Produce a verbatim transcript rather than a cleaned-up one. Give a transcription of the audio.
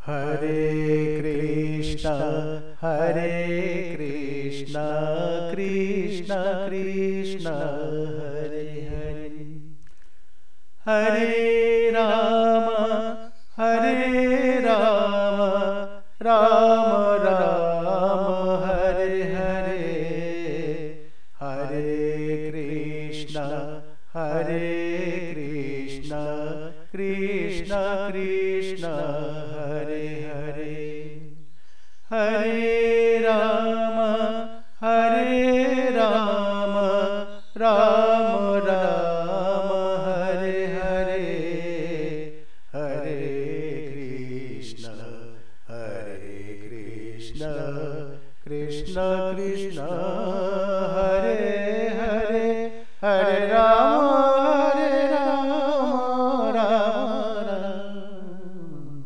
Hare Krishna Hare Krishna Krishna Krishna Hare Hare, Hare Ram Hare Ram Ram Ram Hare Hare, Hare Krishna Hare Krishna Krishna Krishna Hare Hare, Hare Ram Hare Ram Ram Ram Hare Hare, Hare Krishna Hare Krishna Krishna Krishna